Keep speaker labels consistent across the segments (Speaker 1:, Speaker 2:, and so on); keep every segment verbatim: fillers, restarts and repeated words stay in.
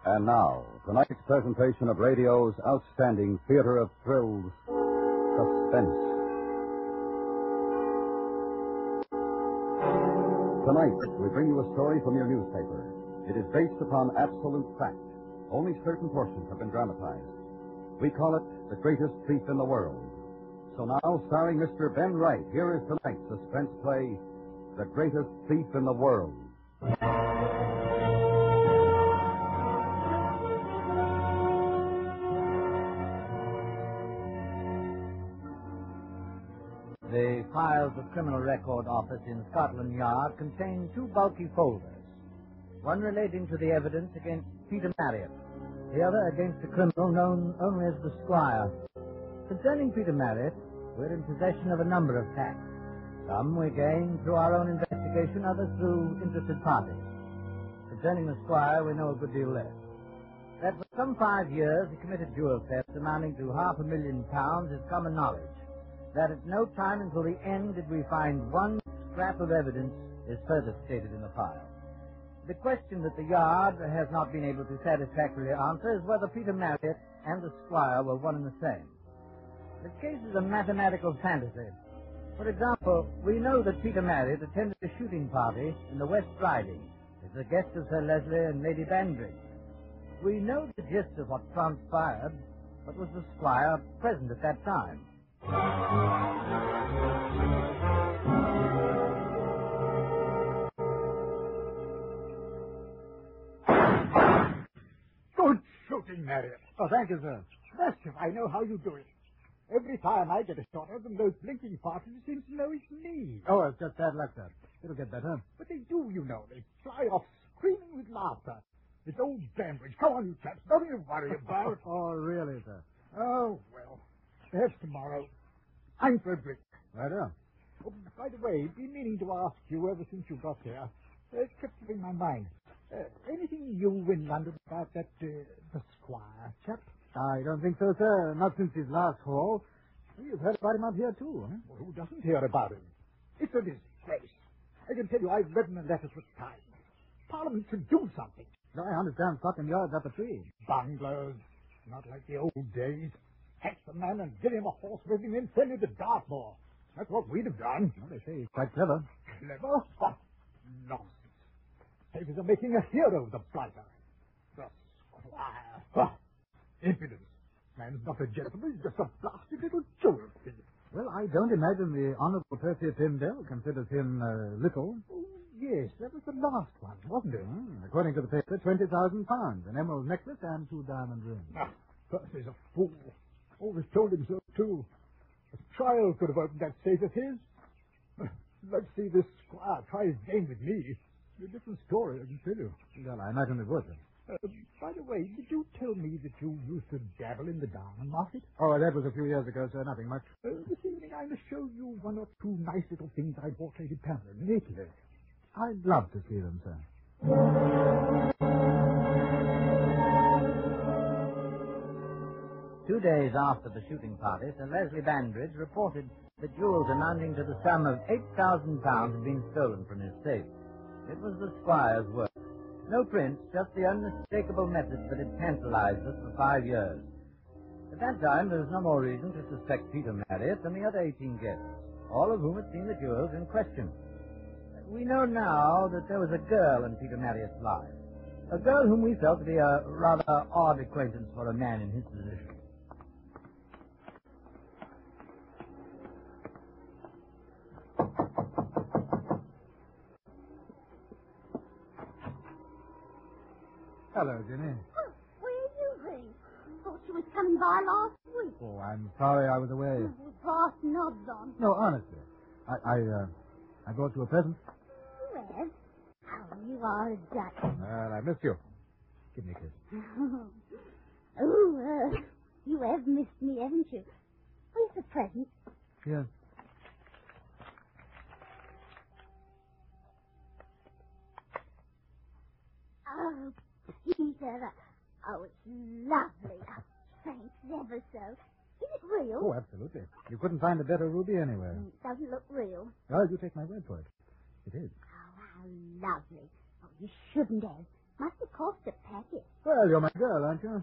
Speaker 1: And now, tonight's presentation of radio's outstanding theater of thrills, Suspense. Tonight, we bring you a story from your newspaper. It is based upon absolute fact. Only certain portions have been dramatized. We call it The Greatest Thief in the World. So now, starring Mister Ben Wright, here is tonight's suspense play, The Greatest Thief in the World.
Speaker 2: The files of Criminal Record Office in Scotland Yard contain two bulky folders, one relating to the evidence against Peter Marriott, the other against a criminal known only as the Squire. Concerning Peter Marriott, we're in possession of a number of facts. Some we gained through our own investigation, others through interested parties. Concerning the Squire, we know a good deal less. That for some five years he committed jewel thefts amounting to half a million pounds is common knowledge. That at no time until the end did we find one scrap of evidence is further stated in the file. The question that the Yard has not been able to satisfactorily answer is whether Peter Marriott and the Squire were one and the same. The case is a mathematical fantasy. For example, we know that Peter Marriott attended a shooting party in the West Riding as a guest of Sir Leslie and Lady Banbridge. We know the gist of what transpired, but was the Squire present at that time?
Speaker 3: Good shooting, Marriott.
Speaker 4: Oh, thank you, sir.
Speaker 3: Bless you, I know how you do it. Every time I get a shot of them, those blinking parties seem to know it's me.
Speaker 4: Oh, it's just bad luck, sir. It'll get better.
Speaker 3: But they do, you know. They fly off screaming with laughter. It's old Banbridge. Come on, you chaps. Nothing to worry about.
Speaker 4: Oh, really, sir?
Speaker 3: Oh, well. Perhaps tomorrow. I'm for a drink.
Speaker 4: Right on.
Speaker 3: Oh, by the way, been meaning to ask you ever since you got here. Uh, it kept in my mind. Uh, anything new in London about that, uh, the Squire chap?
Speaker 4: I don't think so, sir. Not since his last haul. You've heard about him up here, too, huh?
Speaker 3: Well, who doesn't hear about him? It's a disgrace. I can tell you I've read in the letters with time. Parliament should do something.
Speaker 4: I understand Scotland Yard's up a tree.
Speaker 3: Bungalows. Not like the old days. Catch the man and give him a horse with him and send him to Dartmoor. That's what we'd have done.
Speaker 4: Well, they say he's quite clever.
Speaker 3: Clever? Oh, nonsense. Papers are making a hero of the blighter. The Squire. Oh, impudence. Man's not a gentleman, he's just a blasted little jewel thief.
Speaker 4: Well, I don't imagine the Honourable Percy Tyndale considers him uh, little.
Speaker 3: Oh, yes, that was the last one, wasn't it?
Speaker 4: Mm, according to the paper, twenty thousand pounds, an emerald necklace and two diamond rings.
Speaker 3: Ah, Percy's a fool. Always told him so, too. A trial could have opened that safe of his. Let's see this Squire try his game with me. It's a different story, I can tell you.
Speaker 4: Well, I imagine it would.
Speaker 3: Uh, by the way, did you tell me that you used to dabble in the diamond market?
Speaker 4: Oh, that was a few years ago, sir. Nothing much.
Speaker 3: Uh, this evening I must show you one or two nice little things I bought Lady Pamela in Italy.
Speaker 4: I'd love to see them, sir.
Speaker 2: Two days after the shooting party, Sir Leslie Banbridge reported that jewels amounting to the sum of eight thousand pounds had been stolen from his safe. It was the Squire's work. No prints, just the unmistakable method that had tantalized us for five years. At that time, there was no more reason to suspect Peter Marriott than the other eighteen guests, all of whom had seen the jewels in question. We know now that there was a girl in Peter Marriott's life, a girl whom we felt to be a rather odd acquaintance for a man in his position.
Speaker 4: Hello, Jenny.
Speaker 5: Oh, where you been? Thought you was coming by last week.
Speaker 4: Oh, I'm sorry I was away.
Speaker 5: Oh, with brass knobs on.
Speaker 4: No, honestly. I, I, uh, I brought you a present.
Speaker 5: Well, how you are a duck.
Speaker 4: Well, I missed you. Give me a kiss.
Speaker 5: Oh, uh, you have missed me, haven't you? Where's the present?
Speaker 4: Here.
Speaker 5: Oh, Peter. Oh, it's lovely. Oh, thanks ever so. Is it real?
Speaker 4: Oh, absolutely. You couldn't find a better ruby anywhere.
Speaker 5: Mm, it doesn't look real.
Speaker 4: Well, you take my word for it. It is.
Speaker 5: Oh, how lovely. Oh, you shouldn't have. Must have cost a packet.
Speaker 4: Well, you're my girl, aren't you?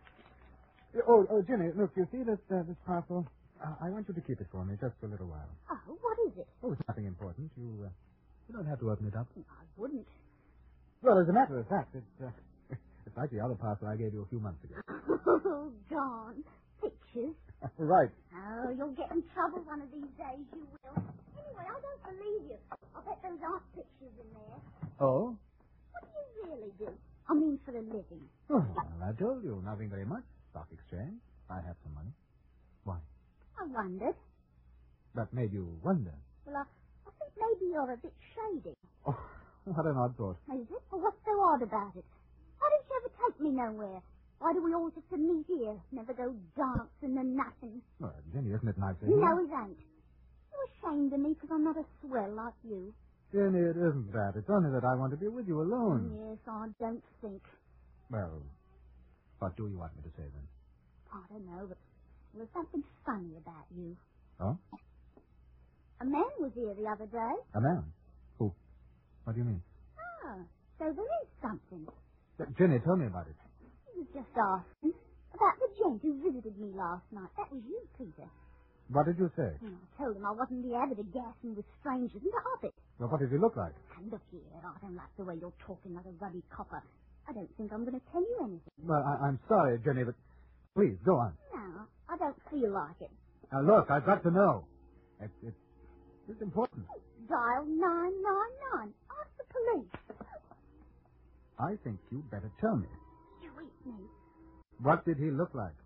Speaker 4: Oh, oh, Jenny, look, you see this uh, this parcel? Uh, I want you to keep it for me just for a little while.
Speaker 5: Oh, what is it?
Speaker 4: Oh, it's nothing important. You uh, you don't have to open it up.
Speaker 5: I wouldn't.
Speaker 4: Well, as a matter of fact, it's uh, it's like the other parcel I gave you a few months ago.
Speaker 5: Oh, John. Pictures.
Speaker 4: Right.
Speaker 5: Oh, you'll get in trouble one of these days, you will. Anyway, I don't believe you. I bet those aren't pictures in there.
Speaker 4: Oh?
Speaker 5: What do you really do? I mean, for a living.
Speaker 4: Oh, well, I told you, nothing very much. Stock exchange. I have some money. Why?
Speaker 5: I wondered.
Speaker 4: That made you wonder.
Speaker 5: Well, I, I think maybe you're a bit shady.
Speaker 4: Oh, what an odd thought.
Speaker 5: Is it? Well, what's so odd about it? Why don't you ever take me nowhere? Why do we always have to meet here? Never go dancing and nothing.
Speaker 4: Well, Jenny, isn't it nice of
Speaker 5: No,
Speaker 4: you?
Speaker 5: it ain't. You're ashamed of me because I'm not a swell like you.
Speaker 4: Jenny, it isn't that. It's only that I want to be with you alone.
Speaker 5: Yes, I don't think.
Speaker 4: Well, what do you want me to say then?
Speaker 5: I don't know, but there's something funny about you.
Speaker 4: Oh?
Speaker 5: A man was here the other day.
Speaker 4: A man? Who? What do you mean?
Speaker 5: Ah, so there is something.
Speaker 4: Uh, Jenny, tell me about it.
Speaker 5: He was just asking about the gent who visited me last night. That was you, Peter.
Speaker 4: What did you say?
Speaker 5: And I told him I wasn't the habit of gassing with strangers and to hop it.
Speaker 4: Well, what did he look like?
Speaker 5: And look here, I don't like the way you're talking like a ruddy copper. I don't think I'm going to tell you anything.
Speaker 4: Well, I, I'm sorry, Jenny, but please, go on.
Speaker 5: No, I don't feel like it.
Speaker 4: Now, look, I've got to know. It's, it's, it's important.
Speaker 5: Dial nine nine nine. Ask the police.
Speaker 4: I think you better tell me.
Speaker 5: Sweet me.
Speaker 4: What did he look like?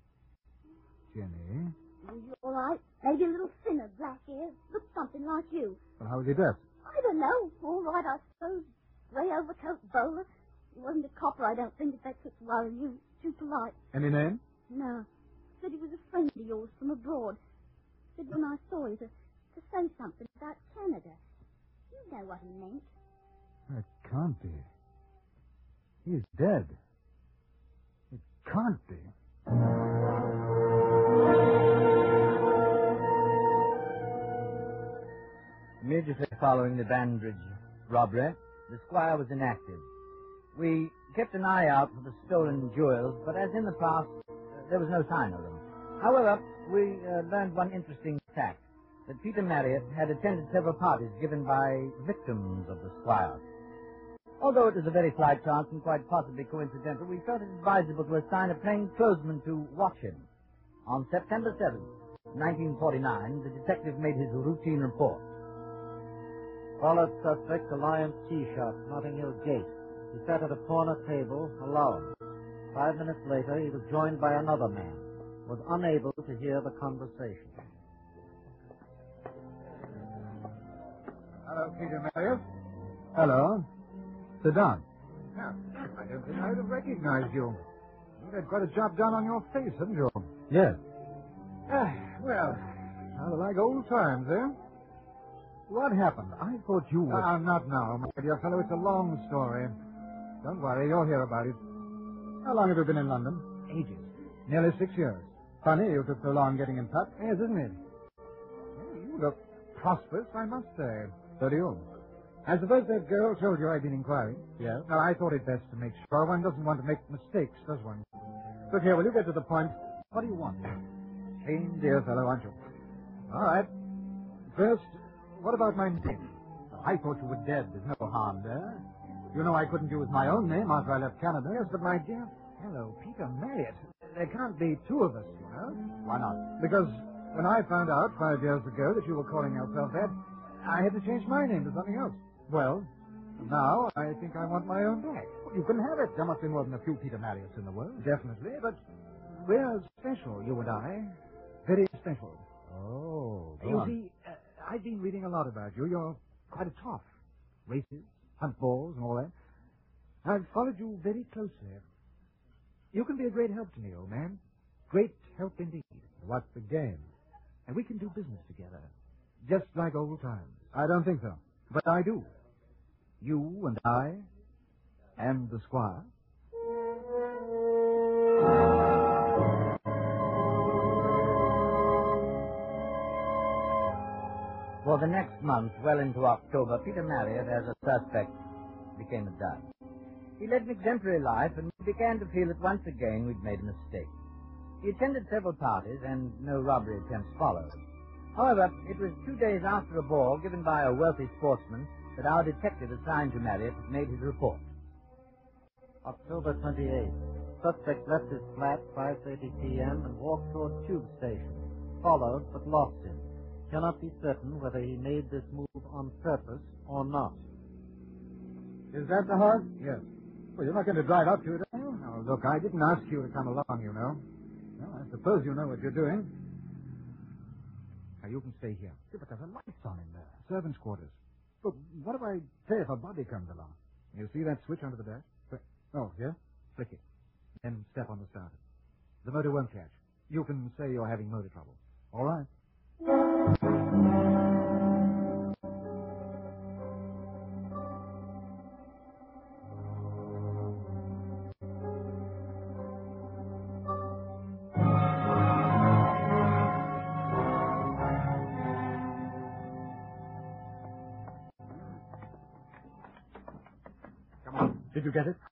Speaker 4: Jenny?
Speaker 5: Was you all right? Maybe a little thinner, black hair. Looked something like you.
Speaker 4: Well, how was he dressed?
Speaker 5: I don't know. All right, I suppose. Grey overcoat, bowler. He wasn't a copper, I don't think, if that's what's worrying you. Too polite.
Speaker 4: Any name?
Speaker 5: No. Said he was a friend of yours from abroad. Said when I saw you to, to say something about Canada. You know what he meant.
Speaker 4: It can't be. He's dead. It can't be.
Speaker 2: Immediately following the Banbridge robbery, the squire was inactive. We kept an eye out for the stolen jewels, but as in the past, uh, there was no sign of them. However, we uh, learned one interesting fact, that Peter Marriott had attended several parties given by victims of the squire. Although it was a very slight chance and quite possibly coincidental, we felt it advisable to assign a plainclothesman to watch him. On September seventh, nineteen forty-nine, the detective made his routine report.
Speaker 6: Followed suspect to Lions Tea Shop, Notting Hill Gate. He sat at a corner table, alone. Five minutes later, he was joined by another man. Was unable to hear the conversation.
Speaker 3: Hello, Peter Marriott.
Speaker 4: Hello. Sit down.
Speaker 3: Yeah, I don't think I'd have recognized you. You've had quite a job done on your face, haven't you?
Speaker 4: Yes.
Speaker 3: Ah, well, rather like old times, eh?
Speaker 4: What happened? I thought you were...
Speaker 3: Ah, not now, my dear fellow. It's a long story. Don't worry, you'll hear about it.
Speaker 4: How long have you been in London?
Speaker 3: Ages. Nearly six years.
Speaker 4: Funny you took so long getting in touch.
Speaker 3: Yes, isn't it? Well, you look prosperous, I must say.
Speaker 4: So do you.
Speaker 3: I suppose that girl told you I'd been inquiring.
Speaker 4: Yes?
Speaker 3: Well, I thought it best to make sure. One doesn't want to make mistakes, does one?
Speaker 4: Look here, will you get to the point? What do you want?
Speaker 3: Clean, dear fellow, aren't you? All right. First, what about my name?
Speaker 4: I thought you were dead. There's no harm there. You know I couldn't use my own name after I left Canada.
Speaker 3: Yes, but my dear fellow, Peter Marriott, there can't be two of us, you know.
Speaker 4: Why not?
Speaker 3: Because when I found out five years ago that you were calling yourself that, I had to change my name to something else.
Speaker 4: Well,
Speaker 3: now I think I want my own back.
Speaker 4: you can have it. There must be more than a few Peter Marriotts in the world.
Speaker 3: Definitely, but we're special, you and I. Very special.
Speaker 4: Oh, go
Speaker 3: you
Speaker 4: on.
Speaker 3: see, uh, I've been reading a lot about you. You're quite a tough. Races, hunt balls, and all that. I've followed you very closely. You can be a great help to me, old man. Great help indeed.
Speaker 4: What's the game?
Speaker 3: And we can do business together. Just like old times.
Speaker 4: I don't think so.
Speaker 3: But I do. You and I, and the squire.
Speaker 2: For the next month, well into October, Peter Marriott, as a suspect, became a dud. He led an exemplary life, and we began to feel that once again we'd made a mistake. He attended several parties, and no robbery attempts followed. However, it was two days after a ball given by a wealthy sportsman that our detective assigned to Marriott made his report.
Speaker 6: October twenty-eighth. Suspect left his flat five thirty p.m. and walked toward Tube Station. Followed, but lost him. Cannot be certain whether he made this move on purpose or not.
Speaker 4: Is that the horse? Yes. Well, you're not going to drive up to it, are you? Oh, look, I didn't ask you to come along, you know. Well, I suppose you know what you're doing. Now, you can stay here. Yeah, but there's a lights on in there. Servants' quarters. Look, what do I say if a body comes along? You see that switch under the dash? Oh, yeah? Flick it. Then step on the starter. The motor won't catch. You can say you're having motor trouble. All right. Come on. Did you get it?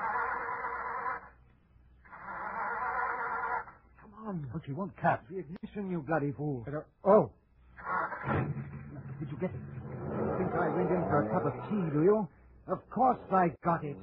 Speaker 4: But she won't catch. The ignition, you bloody fool. Better... Oh. Did you get it? You think I went in for a cup of tea, do you? Of course I got it.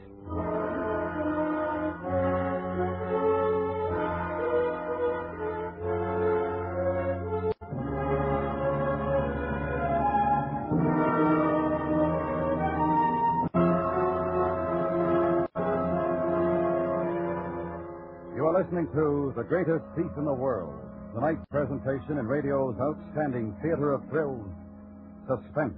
Speaker 1: Listening to The Greatest Thief in the World, tonight's presentation in radio's outstanding theater of thrills, Suspense.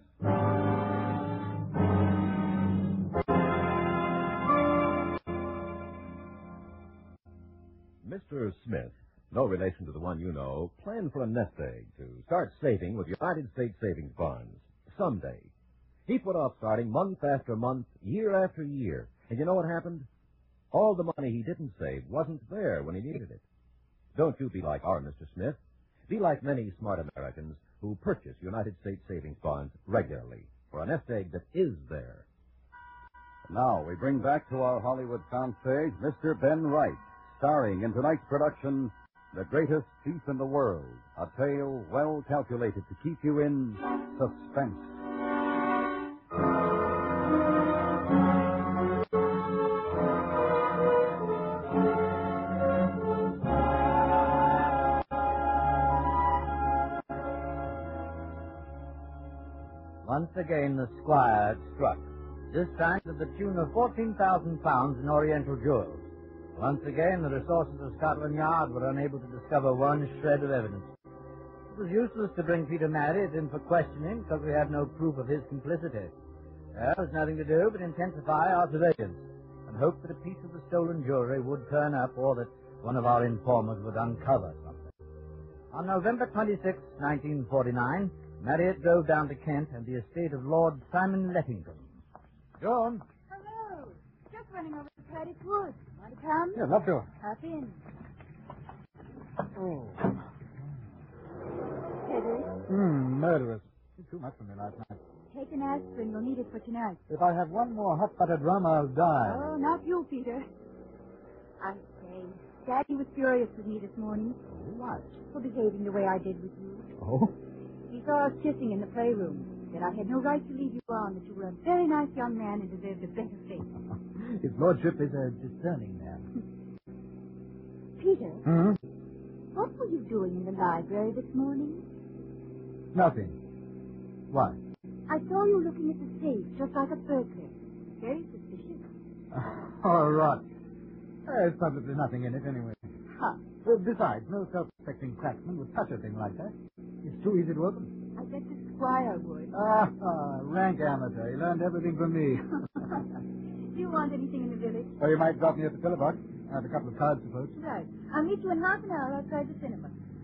Speaker 7: Mister Smith, no relation to the one you know, planned for a nest egg to start saving with United States savings bonds someday. He put off starting month after month, year after year. And you know what happened? All the money he didn't save wasn't there when he needed it. Don't you be like our Mister Smith. Be like many smart Americans who purchase United States savings bonds regularly for a nest egg that is there.
Speaker 1: Now we bring back to our Hollywood soundstage Mister Ben Wright, starring in tonight's production, The Greatest Thief in the World, a tale well calculated to keep you in suspense.
Speaker 2: Once again the squire had struck, this time to the tune of fourteen thousand pounds in Oriental jewels. Once again the resources of Scotland Yard were unable to discover one shred of evidence. It was useless to bring Peter Marriott in for questioning because we had no proof of his complicity. There was nothing to do but intensify our surveillance and hope that a piece of the stolen jewelry would turn up or that one of our informers would uncover something. On November twenty-sixth, nineteen forty-nine, Marriott drove down to Kent and the estate of Lord Simon Lettington.
Speaker 4: John?
Speaker 5: Hello. Just running over to Paddock Wood. Want to come?
Speaker 4: Yeah, love to.
Speaker 5: Hop in.
Speaker 4: Oh.
Speaker 5: Headache?
Speaker 4: Hmm, murderous. Too much for me last night.
Speaker 5: Take an aspirin. We'll need it for tonight.
Speaker 4: If I have one more hot buttered rum, I'll die.
Speaker 5: Oh, not you, Peter. I say, Daddy was furious with me this morning.
Speaker 4: Why?
Speaker 5: For behaving the way I did with you.
Speaker 4: Oh?
Speaker 5: He saw us kissing in the playroom. Said I had no right to leave you on, that you were a very nice young man and deserved a better fate.
Speaker 4: His lordship is a discerning man.
Speaker 5: Peter,
Speaker 4: Hmm?
Speaker 5: what were you doing in the library this morning?
Speaker 4: Nothing. Why?
Speaker 5: I saw you looking at the safe, just like a burglar. Very suspicious.
Speaker 4: Oh, rot. There's probably nothing in it anyway.
Speaker 5: Huh.
Speaker 4: Uh, besides, no self-respecting cracksman would touch a thing like that. It's too easy to open.
Speaker 5: I bet the squire would.
Speaker 4: Ah, ah, rank amateur. He learned everything from me.
Speaker 5: Do you want anything in the village?
Speaker 4: Or you might drop me at the pillar box. I have a couple of cards to post.
Speaker 5: Right. I'll meet you in half an hour outside the cinema.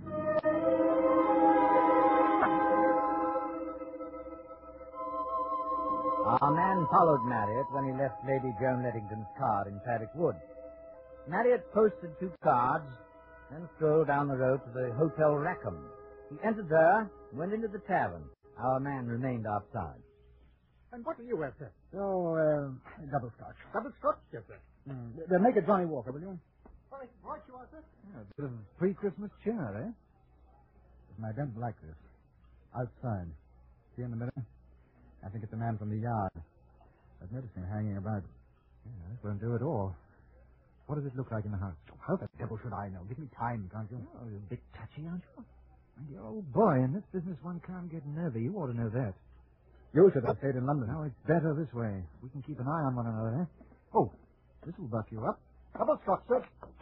Speaker 2: Our man followed Marriott when he left Lady Joan Lettington's car in Paddock Wood. Marriott posted two cards, then strolled down the road to the Hotel Rackham. He entered there and went into the tavern. Our man remained outside.
Speaker 3: And what do you have, sir?
Speaker 4: Oh, uh, double scotch.
Speaker 3: Double scotch, yes, sir.
Speaker 4: Mm. Then make it Johnny Walker, will you?
Speaker 3: Right, right you are, sir.
Speaker 4: Yeah, a bit of pre-Christmas cheer, eh? I don't like this. Outside. See in the middle? I think it's a man from the yard. I've noticed him hanging about. Yeah, this won't do at all. What does it look like in the house? How the devil should I know? Give me time, can't you?
Speaker 6: Oh, you're a bit touchy, aren't you?
Speaker 4: And you're old boy. In this business, one can't get nervy. You ought to know that. You should have stayed in London. No, it's better this way. We can keep an eye on one another, eh? Oh, this will buck you up. Double scotch, sir.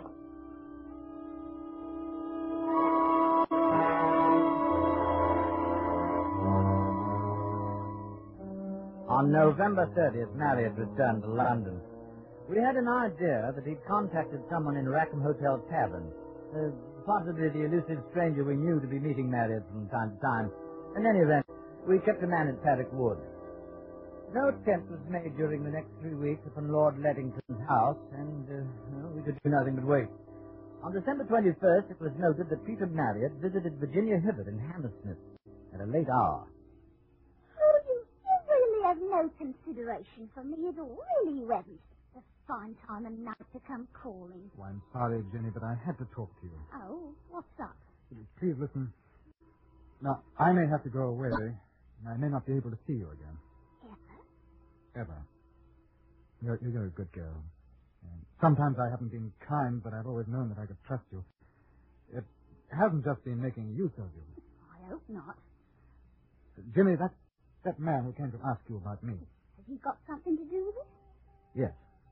Speaker 2: On November thirtieth, Marriott returned to London. We had an idea that he'd contacted someone in Rackham Hotel Tavern, uh, possibly the elusive stranger we knew to be meeting Marriott from time to time. In any event, we kept a man at Paddock Wood. No attempt was made during the next three weeks upon Lord Lettington's house, and uh, well, we could do nothing but wait. On December twenty-first, it was noted that Peter Marriott visited Virginia Hibbert in Hammersmith at a late hour.
Speaker 5: Oh, you, you really have no consideration for me at all. Really, you haven't. A fine time and night to come calling.
Speaker 4: Well, I'm sorry, Jenny, but I had to talk to you.
Speaker 5: Oh, what's up?
Speaker 4: Please listen. Now, I may have to go away, and I may not be able to see you again.
Speaker 5: Ever?
Speaker 4: Ever. You're, you're a good girl. And sometimes I haven't been kind, but I've always known that I could trust you. It hasn't just been making use of you.
Speaker 5: I hope not.
Speaker 4: Jimmy, that, that man who came to ask you about me.
Speaker 5: Has he got something to do with it?
Speaker 4: Yes.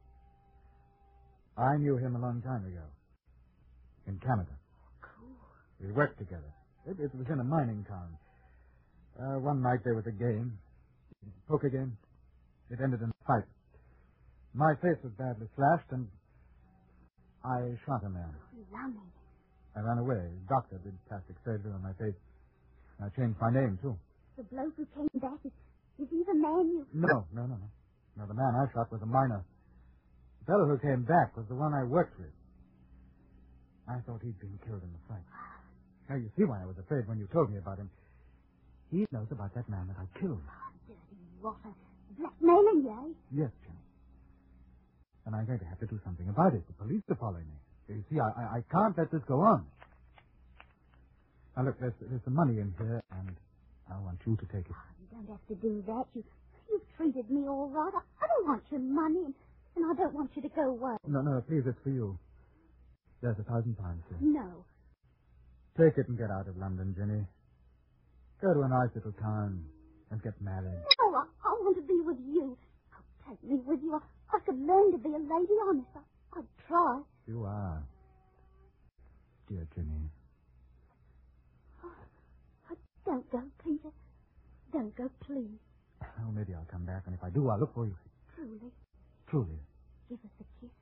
Speaker 4: I knew him a long time ago. In Canada.
Speaker 5: Cool.
Speaker 4: We worked together. It, it was in a mining town. Uh, one night there was a game. Poker game. It ended in a fight. My face was badly slashed, and I shot a man.
Speaker 5: Lummy.
Speaker 4: I ran away. The doctor did plastic surgery on my face. I changed my name, too.
Speaker 5: The bloke who came back, is, is he the man you...
Speaker 4: No, no, no, no. No, the man I shot was a miner. The fellow who came back was the one I worked with. I thought he'd been killed in the fight. Now, you see why I was afraid when you told me about him. He knows about that man that I killed.
Speaker 5: Oh, dirty rotter. Blackmailing you, eh?
Speaker 4: Yes, Jimmy. And I'm going to have to do something about it. The police are following me. You see, I, I, I can't let this go on. Now, look, there's, there's some money in here, and I want you to take it.
Speaker 5: Oh, you don't have to do that. You, you've treated me all right. I, I don't want your money, and, and I don't want you to go away.
Speaker 4: No, no, please, it's for you. There's a thousand pounds here.
Speaker 5: No.
Speaker 4: Take it and get out of London, Jenny. Go to a nice little town and get married.
Speaker 5: No, I, I want to be with you. Oh, take me with you. I, I could learn to be a lady, honest. I, I'd try.
Speaker 4: You are. Dear Jenny.
Speaker 5: Oh, oh, don't go, Peter. Don't go, please.
Speaker 4: Oh, maybe I'll come back, and if I do, I'll look for you.
Speaker 5: Truly.
Speaker 4: Truly.
Speaker 5: Give us a kiss.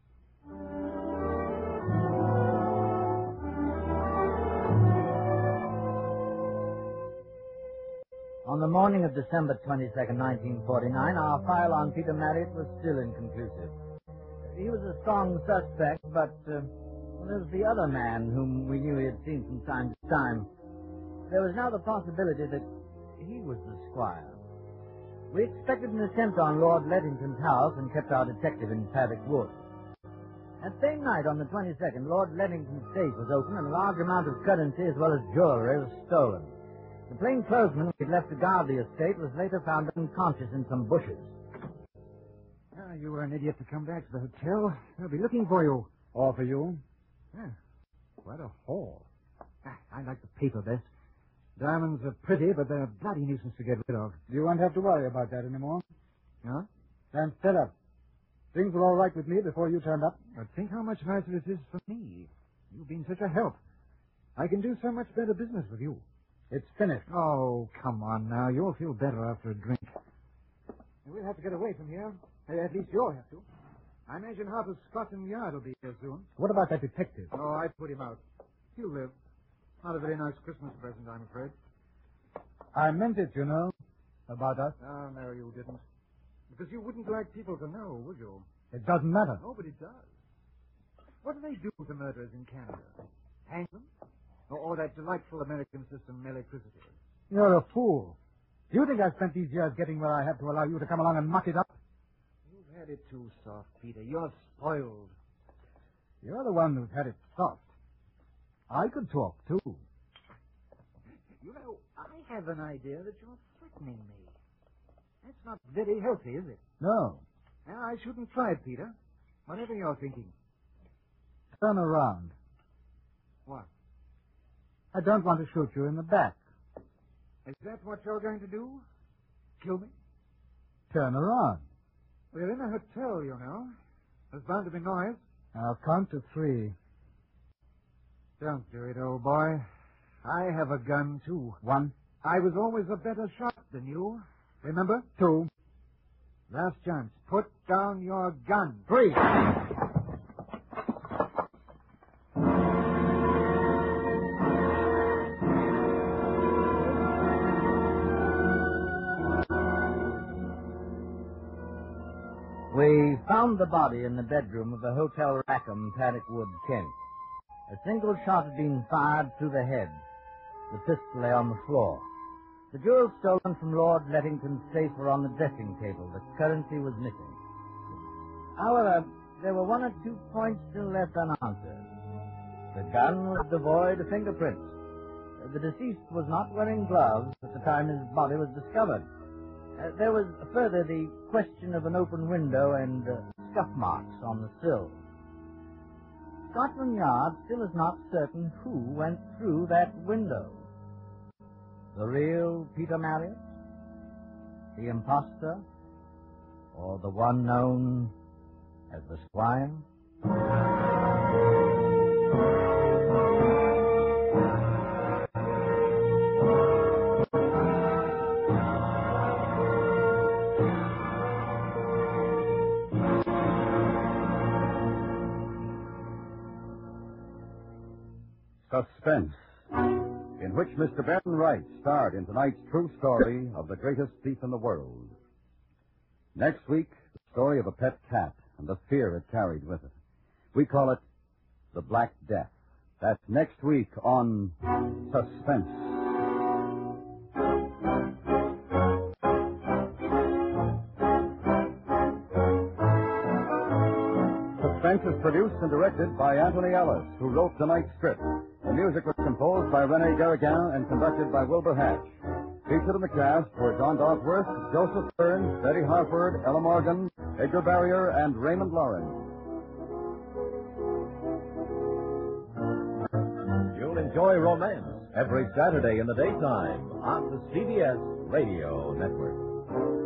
Speaker 2: On the morning of December twenty-second, nineteen forty-nine, our file on Peter Marriott was still inconclusive. He was a strong suspect, but uh, well, there was the other man whom we knew he had seen from time to time. There was now the possibility that he was the squire. We expected an attempt on Lord Lettington's house and kept our detective in Paddock Wood. That same night, on the twenty-second, Lord Lettington's safe was opened and a large amount of currency as well as jewelry was stolen. The plainclothesman who had left to guard the estate was later found unconscious in some bushes.
Speaker 4: Ah, you were an idiot to come back to the hotel. They'll be looking for you. Or for you? Yeah. What a haul. Ah, I like the paper best. Diamonds are pretty, but they're a bloody nuisance to get rid of. You won't have to worry about that anymore. Huh? Stand still up. Things were all right with me before you turned up. But think how much nicer it is for me. You've been such a help. I can do so much better business with you. It's finished. Oh, come on now. You'll feel better after a drink. We'll have to get away from here. At least you'll have to. I imagine Harper's Scotland Yard will be here soon. What about that detective? Oh, I put him out. He'll live. Not a very nice Christmas present, I'm afraid. I meant it, you know, about us. Oh, no, you didn't. Because you wouldn't like people to know, would you? It doesn't matter. Nobody does. What do they do to murderers in Canada? Hang them? Or, or that delightful American system, electricity? You're a fool. Do you think I spent these years getting where I have to allow you to come along and muck it up?
Speaker 6: You've had it too soft, Peter. You're spoiled.
Speaker 4: You're the one who's had it soft. I could talk, too.
Speaker 6: You know, I have an idea that you're threatening me. That's not very healthy, is it?
Speaker 4: No.
Speaker 6: Well, I shouldn't try it, Peter. Whatever you're thinking.
Speaker 4: Turn around.
Speaker 6: What?
Speaker 4: I don't want to shoot you in the back.
Speaker 6: Is that what you're going to do? Kill me?
Speaker 4: Turn around.
Speaker 6: We're in a hotel, you know. There's bound to be noise.
Speaker 4: I'll count to three.
Speaker 6: Don't do it, old boy. I have a gun, too.
Speaker 4: One.
Speaker 6: I was always a better shot than you. Remember?
Speaker 4: Two.
Speaker 6: Last chance. Put down your gun.
Speaker 4: Three.
Speaker 2: We found the body in the bedroom of the Hotel Rackham, Paddock Wood, Kent. A single shot had been fired through the head. The pistol lay on the floor. The jewels stolen from Lord Lettington's safe were on the dressing table. The currency was missing. However, there were one or two points still left unanswered. The gun was devoid of fingerprints. The deceased was not wearing gloves at the time his body was discovered. Uh, there was further the question of an open window and uh, scuff marks on the sill. Scotland Yard still is not certain who went through that window. The real Peter Marriott? The imposter? Or the one known as the Squire?
Speaker 1: Suspense, in which Mister Ben Wright starred in tonight's true story of the greatest thief in the world. Next week, the story of a pet cat and the fear it carried with it. We call it The Black Death. That's next week on Suspense. Suspense is produced and directed by Anthony Ellis, who wrote tonight's script. The music was composed by René Garrigan and conducted by Wilbur Hatch. Featured in the cast were John Dogworth, Joseph Burns, Betty Harford, Ella Morgan, Edgar Barrier, and Raymond Lawrence.
Speaker 7: You'll enjoy romance every Saturday in the daytime on the C B S Radio Network.